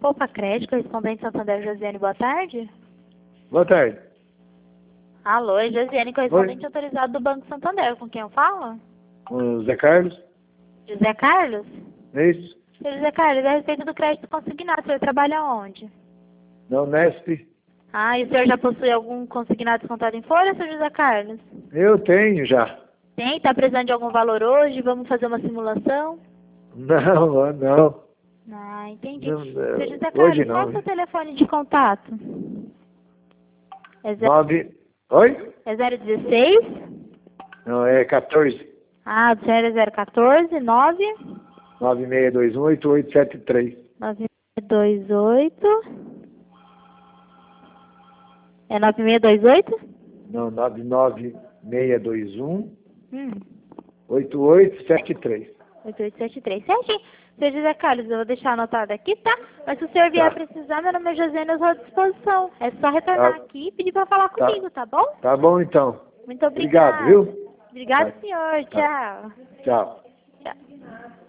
Poupa Crédito, correspondente Santander Josiane, boa tarde. Boa tarde. Alô, é Josiane, correspondente autorizado do Banco Santander, com quem eu falo? O Zé Carlos? José Carlos? É isso? Seu José Carlos, é a respeito do crédito consignado, o senhor trabalha onde? Na Unesp? Ah, e o senhor já possui algum consignado descontado em folha, seu José Carlos? Eu tenho já. Tem? Tá precisando de algum valor hoje? Vamos fazer uma simulação? Não. Ah, entendi. Não, Seu José hoje Carlos, não. qual é o seu telefone de contato? É 9... Oi? 016? Não, é 14. Ah, o senhor é 014 9 96218873. 9628. É 9628? Não, 996218873. Hum, 8873. Certinho. Seu José Carlos, eu vou deixar anotado aqui, tá? Mas se o senhor vier Tá. precisar, meu nome é Josiane, eu estou à disposição. É só retornar Tá. aqui e pedir para falar Tá. comigo, tá bom? Tá bom, então. Muito obrigada. Obrigado, viu? Obrigado, Tá. senhor. Tá. Tchau. Tchau. Tchau.